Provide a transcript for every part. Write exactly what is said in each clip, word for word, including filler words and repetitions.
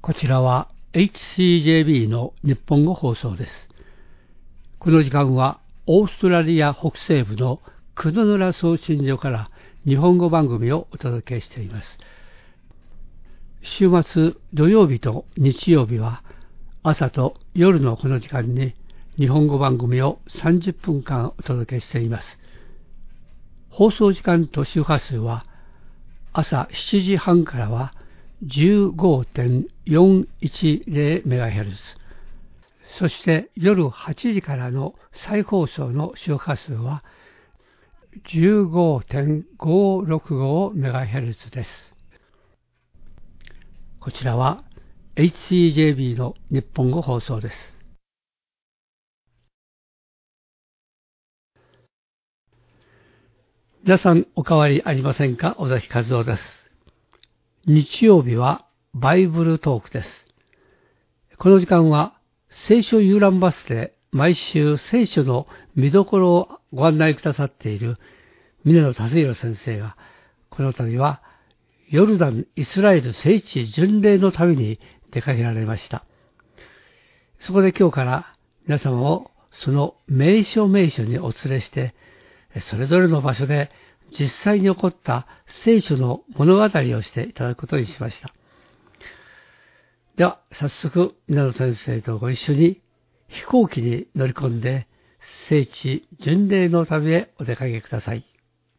こちらは エイチシージェービー の日本語放送です。この時間はオーストラリア北西部のクドヌラ送信所から日本語番組をお届けしています。週末土曜日と日曜日は朝と夜のこの時間に日本語番組をさんじゅっぷんかんお届けしています。放送時間と周波数は朝しちじはんからは じゅうごてんよんいちゼロメガヘルツ、そして夜はちじからの再放送の周波数は じゅうごてんごろくごメガヘルツ です。こちらは エイチシージェービー の日本語放送です。皆さんお変わりありませんか？尾崎和夫です。日曜日はバイブルトークです。この時間は聖書遊覧バスで毎週聖書の見どころをご案内くださっている峰野達弘先生が、この度はヨルダン・イスラエル聖地巡礼の旅に出かけられました。そこで今日から皆様をその名所名所にお連れして、それぞれの場所で実際に起こった聖書の物語をしていただくことにしました。では早速皆野先生とご一緒に飛行機に乗り込んで聖地巡礼の旅へお出かけください。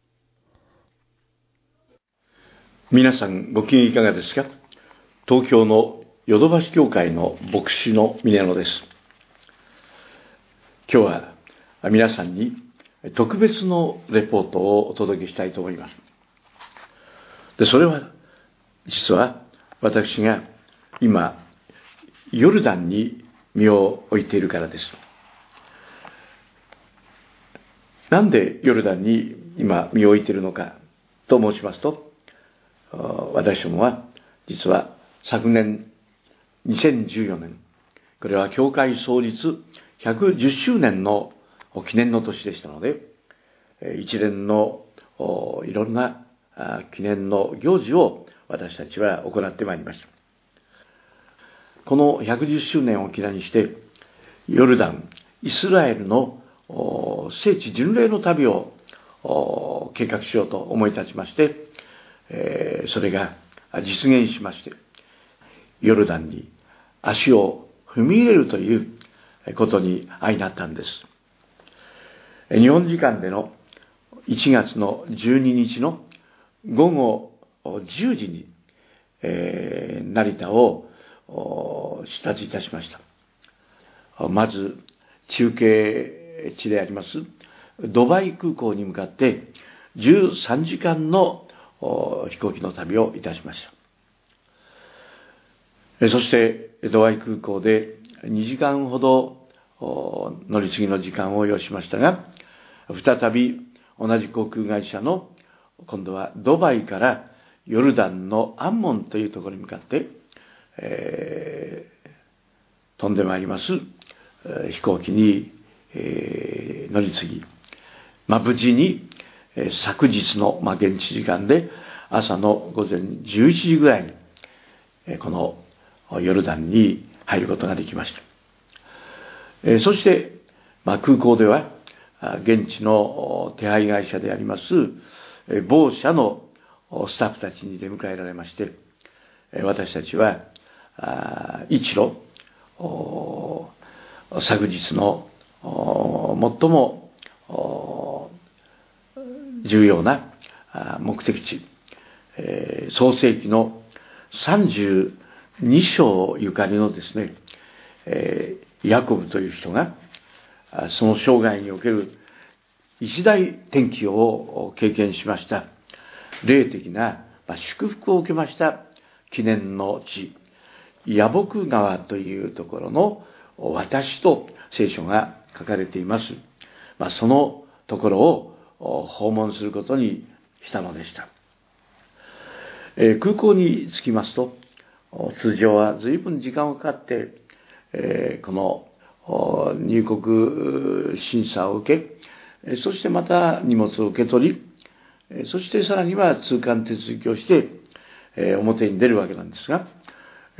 皆さんご機嫌いかがですか？東京のヨドバシ教会の牧師の峰野です。今日は皆さんに特別のレポートをお届けしたいと思います。で、それは実は私が今ヨルダンに身を置いているからです。なんでヨルダンに今身を置いているのかと申しますと、私どもは実は昨年にせんじゅうよねん、これは教会創立ひゃくじゅっしゅうねんの記念の年でしたので、一連のいろんな記念の行事を私たちは行ってまいりました。このひゃくじゅっしゅうねんを記念にして、ヨルダン、イスラエルの聖地巡礼の旅を計画しようと思い立ちまして、それが実現しまして、ヨルダンに足を踏み入れるということに相なったんです。日本時間でのいちがつのじゅうににちのごごじゅうじに、えー、成田を出発いたしました。まず中継地でありますドバイ空港に向かってじゅうさんじかんの飛行機の旅をいたしました。そしてドバイ空港でにじかんほど乗り継ぎの時間を要しましたが、再び同じ航空会社の今度はドバイからヨルダンのアンモンというところに向かって、えー、飛んでまいります、えー、飛行機に、えー、乗り継ぎ、まあ、無事に、えー、昨日の、まあ、現地時間で朝の午前じゅういちじぐらいに、えー、このヨルダンに入ることができました。えー、そして、まあ、空港では現地の手配会社であります某社のスタッフたちに出迎えられまして、私たちは一路昨日の最も重要な目的地、創世記のさんじゅうにしょうゆかりのですね、ヤコブという人がその生涯における一大転機を経験しました。霊的な祝福を受けました記念の地、ヤボク川というところの私と聖書が書かれています。まあ、そのところを訪問することにしたのでした。えー、空港に着きますと、通常は随分時間がかかって、えー、この入国審査を受け、そしてまた荷物を受け取り、そしてさらには通関手続きをして表に出るわけなんですが、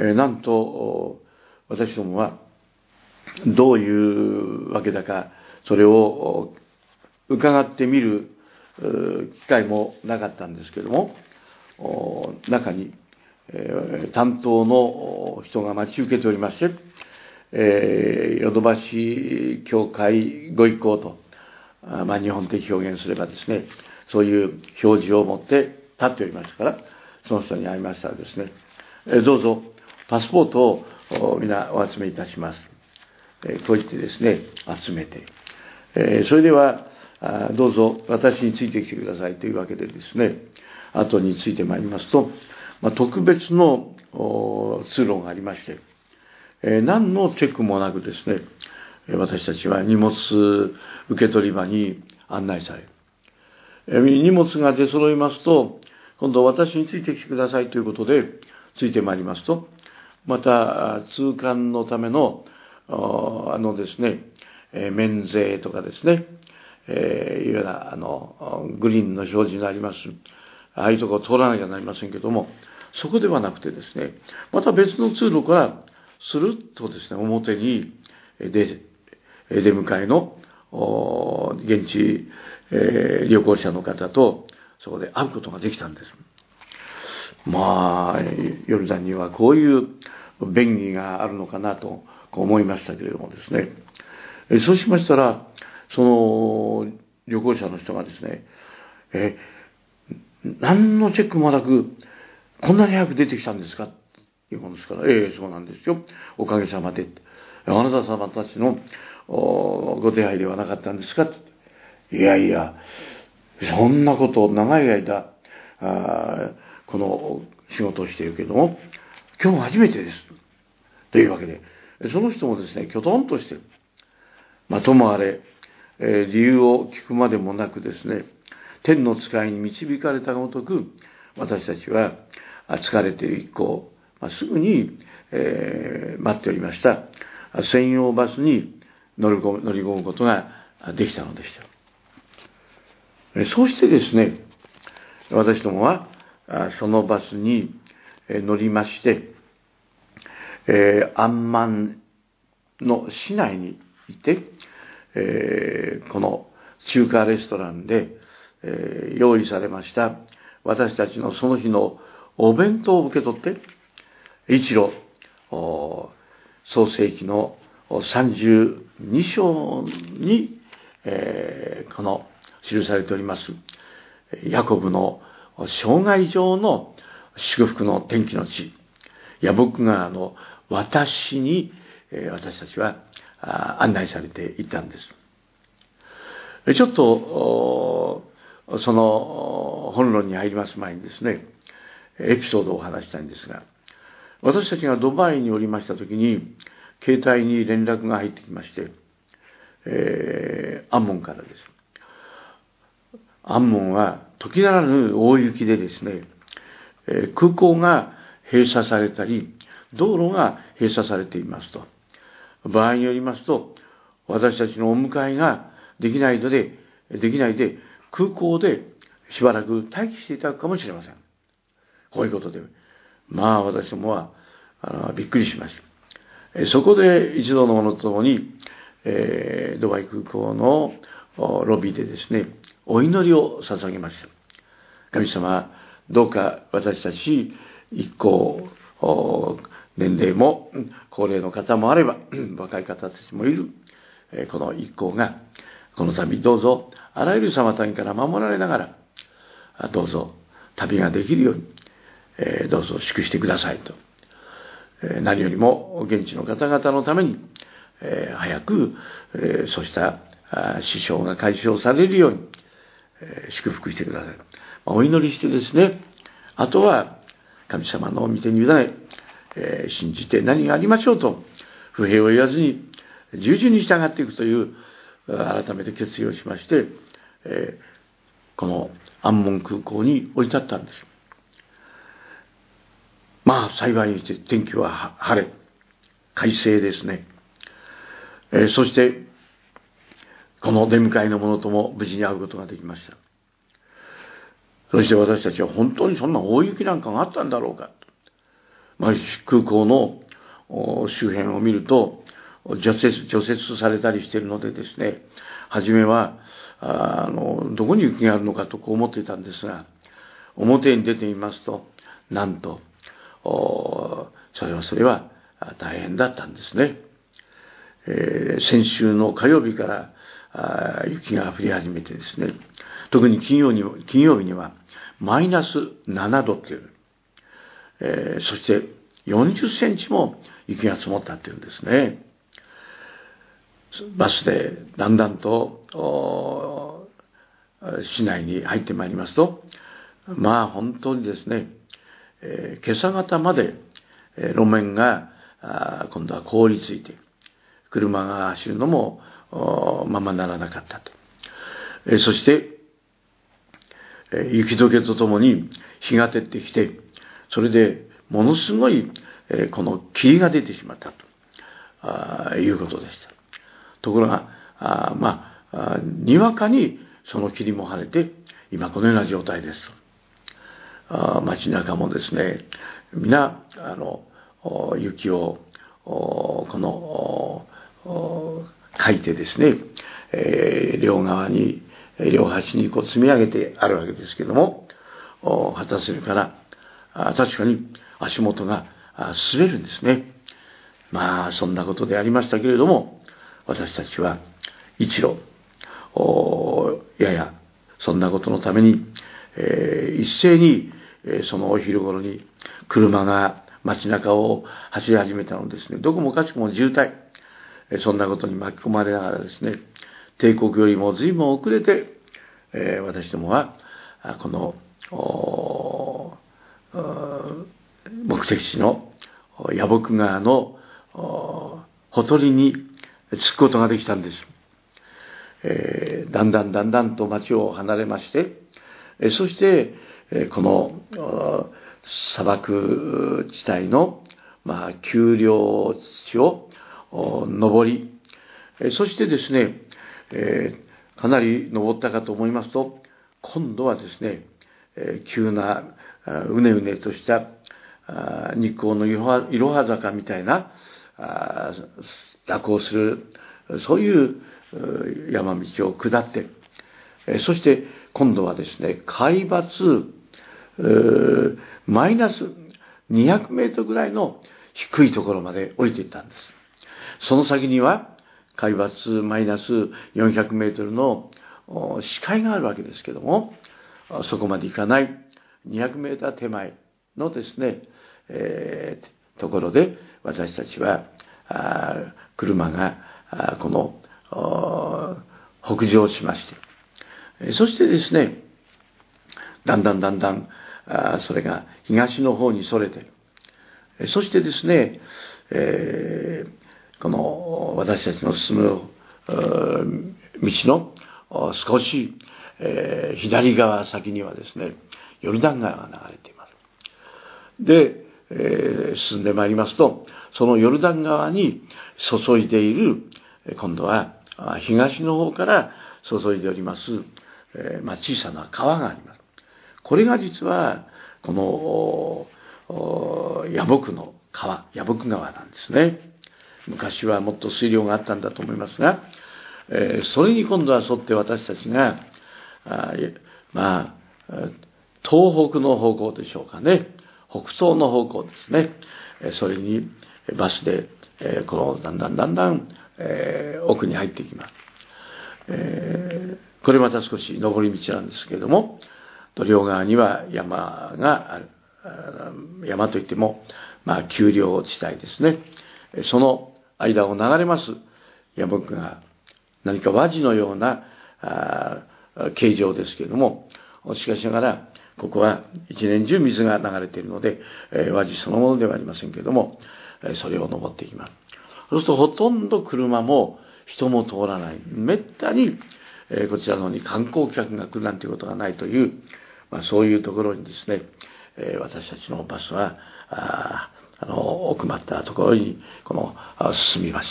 えー、なんと私どもはどういうわけだかそれを伺ってみる機会もなかったんですけども、中に、えー、担当の人が待ち受けておりまして、えー、ヨドバシ教会ご一行と、あまあ、日本的表現すればですね、そういう表示を持って立っておりましたから、その人に会いましたらですね、えー、どうぞパスポートを皆お集めいたします。えー、こう言ってですね、集めて、えー、それではどうぞ私についてきてくださいというわけでですね、後についてまいりますと、まあ、特別の通路がありまして、えー、何のチェックもなくですね、私たちは荷物受け取り場に案内され、えー、荷物が出揃いますと、今度私についてきてくださいということで、ついてまいりますと、また通関のための、あのですね、免税とかですね、えー、いわゆるあのグリーンの表示があります。ああいうところを通らなきゃなりませんけども、そこではなくてですね、また別の通路からスルッとですね、表に出、出迎えの現地、えー、旅行者の方とそこで会うことができたんです。まあ、ヨルダンにはこういう便宜があるのかなと思いましたけれどもですね、そうしましたら、その旅行者の人がですね、え、何のチェックもなく、こんなに早く出てきたんですかっていうものですから、ええ、そうなんですよ。おかげさまで。あなた様たちのご手配ではなかったんですか。いやいや、そんなことを長い間、あこの仕事をしているけれども、今日初めてです。というわけで、その人もですね、きょとんとしてる。まあ、ともあれ、えー、理由を聞くまでもなくですね、天の使いに導かれたごとく、私たちは疲れている一行、まあ、すぐに、えー、待っておりました専用バスに乗り込む、乗り込むことができたのでした。そうしてですね、私どもはそのバスに乗りまして、えー、アンマンの市内にいて、えー、この中華レストランで、えー、用意されました私たちのその日のお弁当を受け取って、一路創世記のさんじゅうに章に、えー、この記されておりますヤコブの生涯上の祝福の天気の地、ヤボク川の私に、えー、私たちは案内されていたんです。ちょっとその本論に入ります前にですね、エピソードを話したいんですが、私たちがドバイにおりましたときに、携帯に連絡が入ってきまして、えー、アンモンからです。アンモンは時ならぬ大雪でですね、えー、空港が閉鎖されたり、道路が閉鎖されていますと。場合によりますと、私たちのお迎えができないので、できないで、空港でしばらく待機していただくかもしれません。こういうことで、まあ私どもはあびっくりしました。そこで一度のものとともに、えー、ドバイ空港のロビーでですね、お祈りを捧げました。神様、どうか私たち一行、年齢も高齢の方もあれば若い方たちもいるこの一行が、この度どうぞあらゆる妨げから守られながら、どうぞ旅ができるように、えー、どうぞ祝してくださいと、えー、何よりも現地の方々のために、えー、早く、えー、そうした支障が解消されるように、えー、祝福してください。まあ、お祈りしてですね、あとは神様の御手に委ね、えー、信じて何がありましょうと不平を言わずに従順に従っていくという改めて決意をしまして、えー、このアンモン空港に降り立ったんです。まあ幸いにして天気は晴れ、快晴ですね。えー、そしてこの出迎えの者とも無事に会うことができました。そして私たちは本当にそんな大雪なんかがあったんだろうか。 まあ、空港の周辺を見ると、除雪、除雪されたりしているのでですね、初めは、あの、どこに雪があるのかとこう思っていたんですが、表に出てみますと、なんと、それはそれは大変だったんですね。えー、先週の火曜日からあ雪が降り始めてですね、特に金曜に金曜日にはマイナスななどという、えー、そしてよんじゅっセンチも雪が積もったというんですね。バスでだんだんと市内に入ってまいりますと、まあ本当にですね、えー、今朝方まで、えー、路面が今度は凍りついて、車が走るのもままならなかったと。えー、そして、えー、雪解けとともに日が照ってきて、それでものすごい、えー、この霧が出てしまったとあいうことでした。ところが、あまあ、にわかにその霧も晴れて、今このような状態です。あ街中もですね、皆、あの、雪を、この、かいてですね、えー、両側に、両端にこう積み上げてあるわけですけども、果たせるから、あ確かに足元が滑るんですね。まあ、そんなことでありましたけれども、私たちは一路、ややそんなことのために、えー、一斉に、えー、そのお昼頃に車が街中を走り始めたのですね、どこもかしこも渋滞、えー、そんなことに巻き込まれながらですね、帝国よりも随分遅れて、えー、私どもはこの目的地の野木川のほとりに着くことができたんです。えー、だんだんだんだんと町を離れまして、えー、そして、えー、この砂漠地帯の、まあ、丘陵地を登り、えー、そしてですね、えー、かなり登ったかと思いますと、今度はですね、えー、急なうねうねとした日光のいろは、いろは坂みたいな蛇行する、そういう山道を下って、そして今度はですね、海抜マイナスにひゃくメートルぐらいの低いところまで降りていったんです。その先には海抜マイナスよんひゃくメートルの視界があるわけですけども、そこまで行かないにひゃくメートル手前のですね、えー、ところで私たちはあ車があこの北上しまして、そしてですね、だんだんだんだんあそれが東の方にそれて、そしてですね、えー、この私たちの進む道の少し、えー、左側先にはですね、ヨルダン川が流れています。で、えー、進んでまいりますと、そのヨルダン川に注いでいる、今度は東の方から注いでおります、えーまあ、小さな川があります。これが実はこの野木の川、野木川なんですね。昔はもっと水量があったんだと思いますが、えー、それに今度は沿って私たちがあまあ東北の方向でしょうかね、北東の方向ですね、それにバスで、えー、このだんだんだんだん、えー、奥に入っていきます。えー、これまた少し上り道なんですけれども、両側には山がある。山といっても、まあ、丘陵地帯ですね。その間を流れます山木が何か輪地のような形状ですけれども、しかしながらここは一年中水が流れているので、輪地そのものではありませんけれども、それを登っていきます。そうするとほとんど車も人も通らない。めったにこちらの方に観光客が来るなんていうことがないという、まあ、そういうところにですね、私たちのバスはああの奥まったところにこの進みました。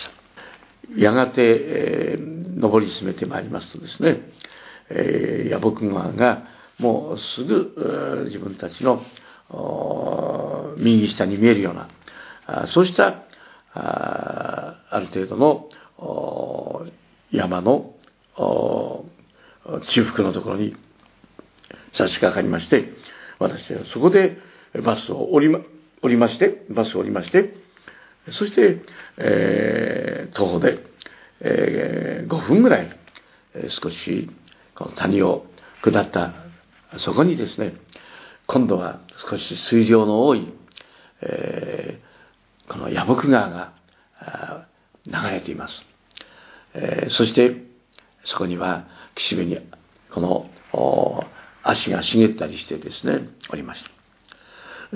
やがて、えー、登り進めてまいりますとですね、えー、野木川がもうすぐ自分たちの右下に見えるような、そうしたあ, ある程度の山の中腹のところに差し掛かりまして、私はそこでバスを降りま、降りまして、バスを降りまして、そして、えー、徒歩で、えー、ごふんぐらい、少しこの谷を下ったそこにですね、今度は少し水量の多い、えー、この野木川が流れています。えー、そしてそこには岸辺にこの足が茂ったりしてですね、おりました。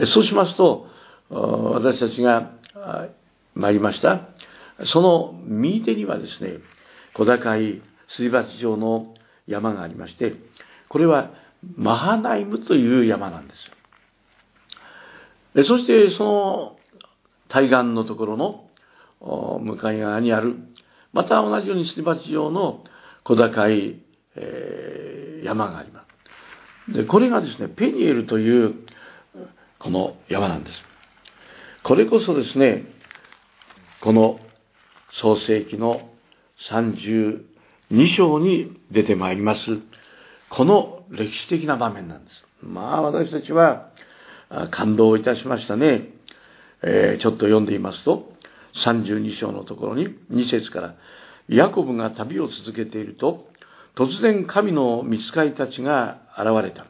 そうしますと、私たちが参りました、その右手にはですね、小高いすり鉢状の山がありまして、これはマハナイムという山なんです。そしてその対岸のところの向かい側にある、また同じようにすり鉢状の小高い、えー、山があります。で、これがですね、ペニエルというこの山なんです。これこそですね、この創世記のさんじゅうに章に出てまいります、この歴史的な場面なんです。まあ私たちは感動いたしましたね。えー、ちょっと読んでいますと、さんじゅうに章のところにに節から、ヤコブが旅を続けていると、突然神の御使いたちが現れた。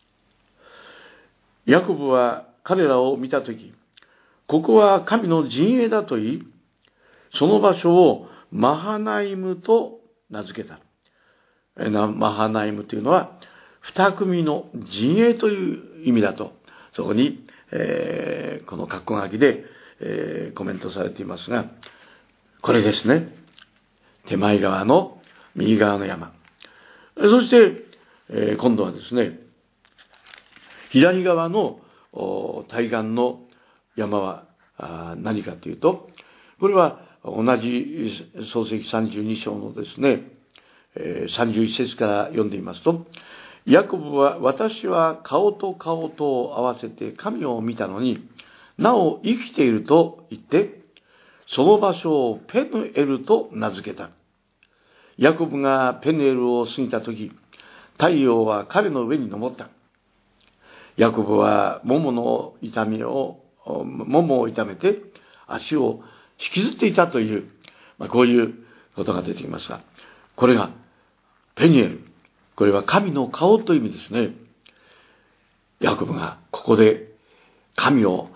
ヤコブは彼らを見たとき、ここは神の陣営だと言い、その場所をマハナイムと名付けた。マハナイムというのは、二組の陣営という意味だと、そこに、えー、この括弧書きで、えー、コメントされていますが、これですね。手前側の右側の山。そして、えー、今度はですね、左側の対岸の山は何かというと、これは同じ創世記さんじゅうに章のですね、さんじゅういち節から読んでみますと、ヤコブは、私は顔と顔とを合わせて神を見たのに、なお生きていると言って、その場所をペヌエルと名付けた。ヤコブがペヌエルを過ぎたとき、太陽は彼の上に昇った。ヤコブは桃の痛みを、桃を痛めて足を引きずっていたという、まあ、こういうことが出てきますが、これがペニエル。これは神の顔という意味ですね。ヤコブがここで神を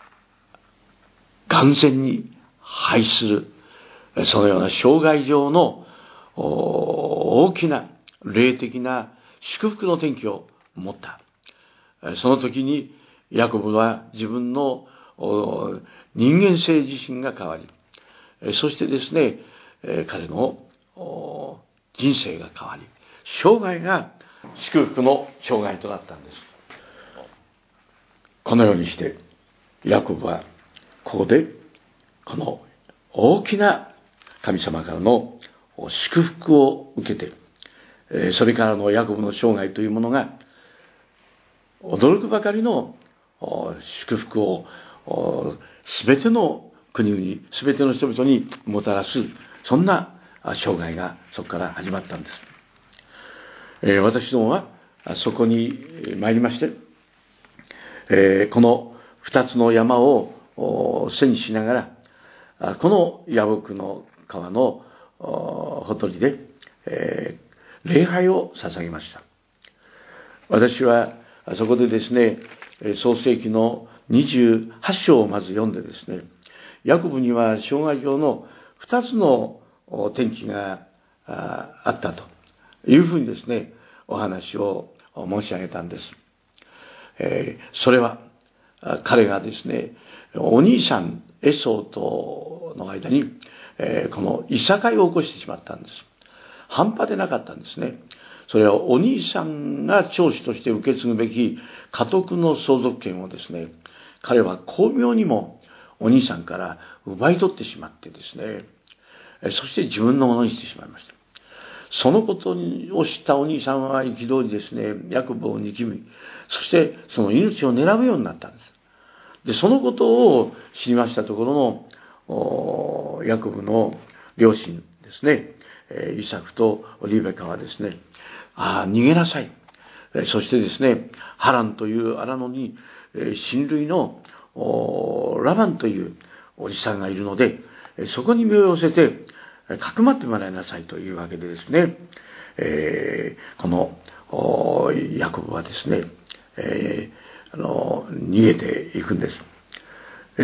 眼前に拝する、そのような生涯上の大きな霊的な祝福の転機を持った。その時にヤコブは自分の人間性自身が変わり、そしてですね、彼の人生が変わり、生涯が祝福の生涯となったんです。このようにしてヤコブはここでこの大きな神様からの祝福を受けて、それからのヤコブの生涯というものが驚くばかりの祝福をすべての国々、すべての人々にもたらす、そんな生涯がそこから始まったんです。えー、私どもはそこに参りまして、えー、この二つの山を背にしながら、このヤボクの川のほとりで、えー、礼拝を捧げました。私はそこでですね、創世記のにじゅうはち章をまず読んでですね、ヤコブには生涯上の二つの転機があったというふうにですね、お話を申し上げたんです。えー、それは彼がですね、お兄さんエソーとの間に、えー、このいさかいを起こしてしまったんです。半端でなかったんですね。それはお兄さんが長子として受け継ぐべき家督の相続権をですね、彼は巧妙にもお兄さんから奪い取ってしまってですね、そして自分のものにしてしまいました。 そのことを知ったお兄さんは憤りですね、ヤコブを憎み、そしてその命を狙うようになったんです。で、そのことを知りましたところの、ヤコブの両親ですね、イサクとリベカはですね、ああ、逃げなさい。そしてですね、ハランという荒野に、親類のラバンというおじさんがいるので、そこに身を寄せて、かくまってもらいなさいというわけでですね、えー、このヤコブはですね、えー、あの逃げていくんです。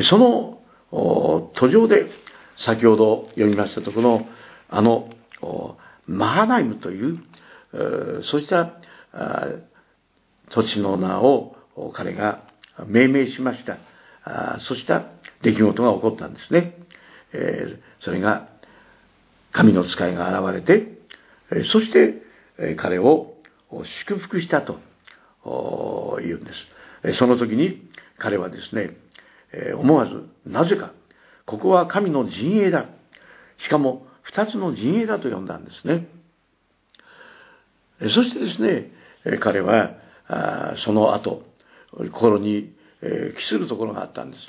その途上で先ほど読みましたところのあのマハナイムという、そうした土地の名を彼が命名しました。そうした出来事が起こったんですね。それが神の使いが現れて、そして彼を祝福したと言うんです。その時に彼はですね、思わず、なぜか、ここは神の陣営だ。しかも二つの陣営だと呼んだんですね。そしてですね、彼はその後、心に帰するところがあったんです。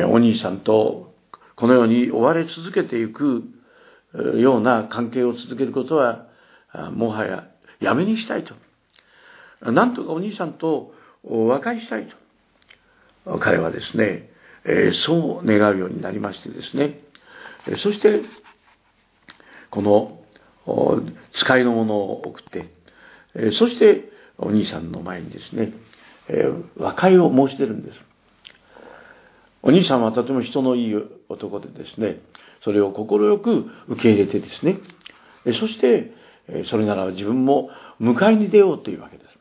お兄さんとこのように追われ続けていくような関係を続けることはもはややめにしたいと。なんとかお兄さんと和解したいと。彼はですね、そう願うようになりましてですね。そして、この使いの者を送って、そしてお兄さんの前にですね、和解を申し出るんです。お兄さんはとても人のいい男でですね、それを快く受け入れてですね、そしてそれなら自分も迎えに出ようというわけです。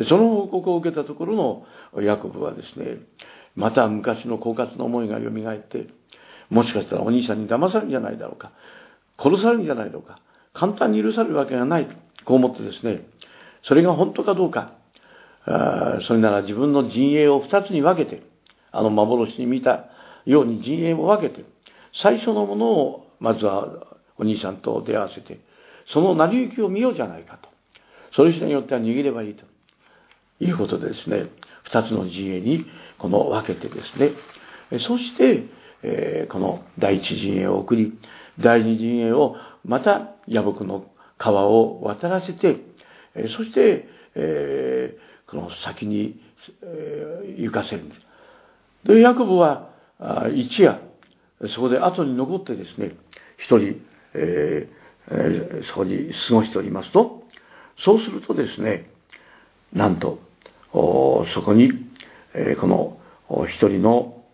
その報告を受けたところのヤコブはですね、また昔の狡猾な思いが蘇って、もしかしたらお兄さんに騙されるんじゃないだろうか、殺されるんじゃないだろうか、簡単に許されるわけがない、こう思ってですね、それが本当かどうか、あそれなら自分の陣営を二つに分けて、あの幻に見たように陣営を分けて、最初のものをまずはお兄さんと出会わせて、その成り行きを見ようじゃないかと。それによっては逃げればいいということでですね、二つの陣営にこの分けてですね、そして、えー、この第一陣営を送り、第二陣営をまた野木の川を渡らせて、そして、えー、この先に、えー、行かせるんです。で、ヤコブは一夜そこで後に残ってですね、一人、えー、そこに過ごしておりますと、そうするとですね、なんとそこに、えー、この一人の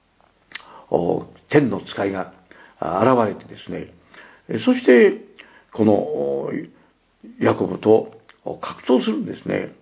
天の使いが現れてですね、そしてこのヤコブと格闘するんですね。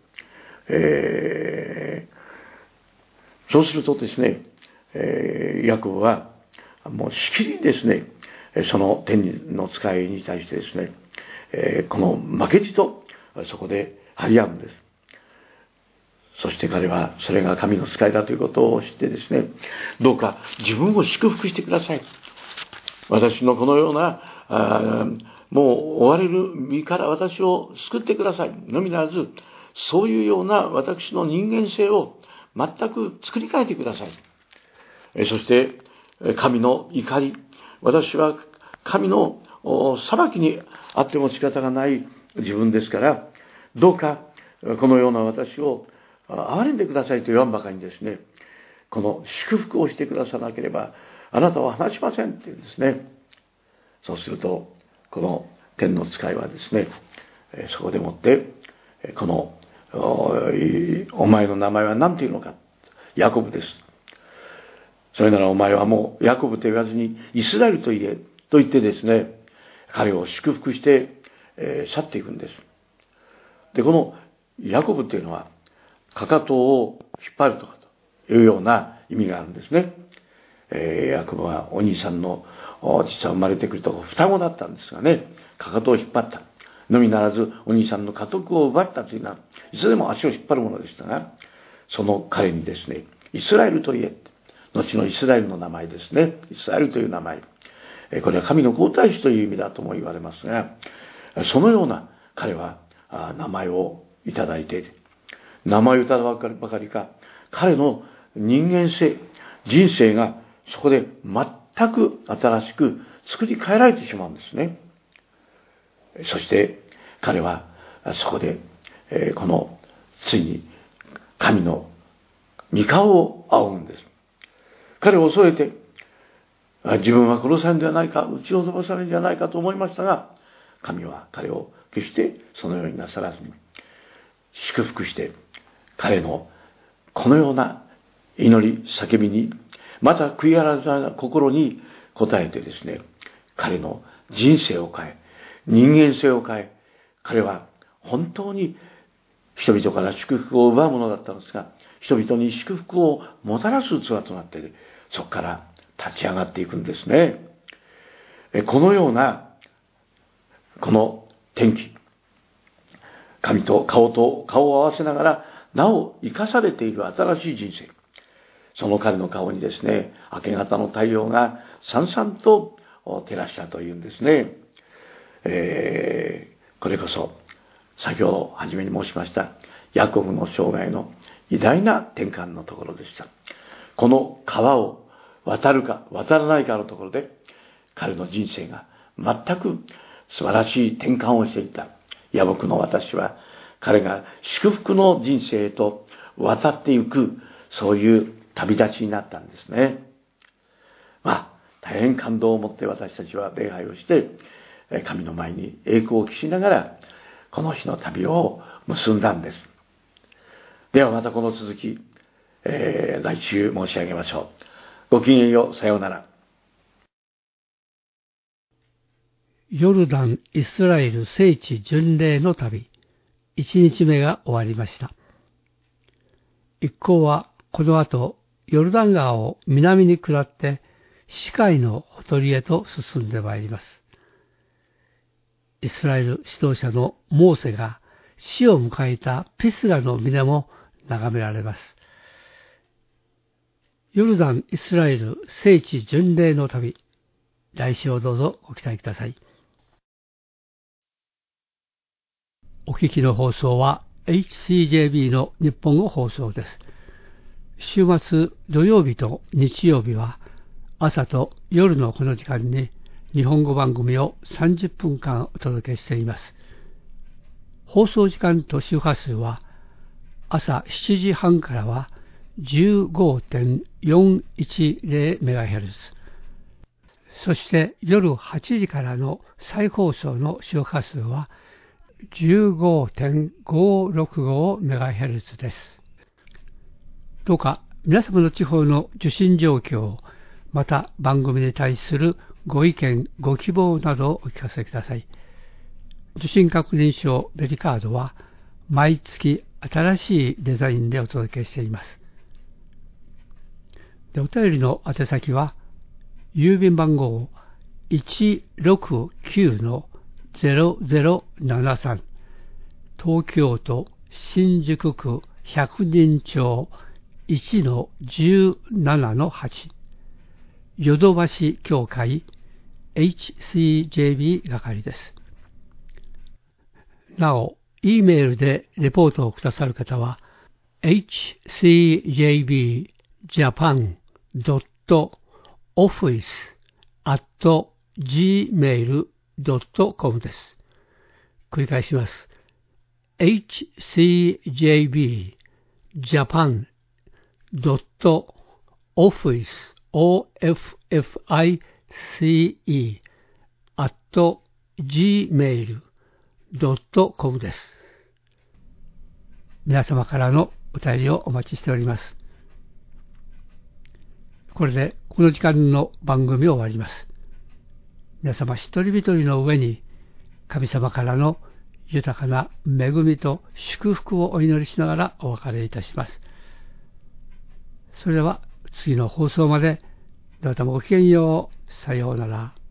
えー、そうするとですね、えー、ヤコブはもうしきりにですね、その天の使いに対してですね、えー、この負けじとそこで張り合うんです。そして彼はそれが神の使いだということを知ってですね、どうか自分を祝福してください。私のこのようなあもう追われる身から私を救ってくださいのみならず、そういうような私の人間性を全く作り変えてください。そして神の怒り、私は神の裁きにあっても仕方がない自分ですから、どうかこのような私を憐れんでくださいと言わんばかりにですね、この祝福をしてくださらなければあなたは話しませんって言うんですね。そうするとこの天の使いはですね、そこでもってこの お, お前の名前は何て言うのか、ヤコブです。それならお前はもうヤコブと言わずにイスラエルと言えと言ってですね、彼を祝福して、えー、去っていくんです。で、このヤコブというのはかかとを引っ張るとかというような意味があるんですね。えー、ヤコブはお兄さんの実は生まれてくると双子だったんですがね、かかとを引っ張ったのみならずお兄さんの家督を奪ったというのはいつでも足を引っ張るものでしたが、その彼にですね、イスラエルと言え、後のイスラエルの名前ですね、イスラエルという名前、これは神の皇太子という意味だとも言われますが、 そのような彼は名前をいただいている。名前をいただくばかりか、彼の人間性、人生がそこで全く新しく作り変えられてしまうんですね。そして彼はそこで、えー、このついに神の御顔を仰ぐんです。彼を恐れて、自分は殺されるんではないか、打ち落とされるんではないかと思いましたが、神は彼を決してそのようになさらずに、祝福して彼のこのような祈り、叫びに、また悔い改めた心に応えてですね、彼の人生を変え、人間性を変え、彼は本当に人々から祝福を奪うものだったのですが、人々に祝福をもたらす器となって、そこから立ち上がっていくんですね。このような、この転機、神と顔と顔を合わせながら、なお生かされている新しい人生。その彼の顔にですね、明け方の太陽がさんさんと照らしたというんですね。えー、これこそ、先ほど初めに申しました、ヤコブの生涯の偉大な転換のところでした。この川を渡るか渡らないかのところで、彼の人生が全く素晴らしい転換をしていった。野木の私は、彼が祝福の人生へと渡っていく、そういう旅立ちになったんですね。まあ、大変感動を持って私たちは礼拝をして、神の前に栄光を期しながら、この日の旅を結んだんです。ではまたこの続き、えー、来週申し上げましょう。ごきげんよう、さようなら。 ヨルダン・イスラエル聖地巡礼の旅、いちにちめが終わりました。一行はこの後、ヨルダン川を南に下って、死海のほとりへと進んでまいります。イスラエル指導者のモーセが死を迎えたピスガの峰も眺められます。ヨルダン・イスラエル聖地巡礼の旅、来週をどうぞご期待ください。お聞きの放送は エイチシージェービー の日本語放送です。週末土曜日と日曜日は朝と夜のこの時間に日本語番組をさんじゅっぷんかんお届けしています。放送時間と周波数は朝しちじはんからは じゅうごてんよんいちゼロメガヘルツ、そして夜はちじからの再放送の周波数は じゅうごてんごろくごメガヘルツ です。どうか皆様の地方の受信状況、また番組に対するご意見、ご希望などをお聞かせください。受信確認証ベリカードは毎月新しいデザインでお届けしています。でお便りの宛先は郵便番号 いちろくきゅうのゼロゼロななさん、東京都新宿区百人町 いちのじゅうななのはち、ヨドバシ協会 エイチシージェービー 係です。なお、E メールでレポートをくださる方は エイチシージェービージャパンドットオフィスアットジーメールドットコム です。繰り返します。エイチシージェービージャパンドットオフィスオフィスアットジーメールドットコム です。皆様からのお便りをお待ちしております。これでこの時間の番組を終わります。皆様一人一人の上に神様からの豊かな恵みと祝福をお祈りしながらお別れいたします。それでは次の放送までどうぞごきげんよう。さようなら。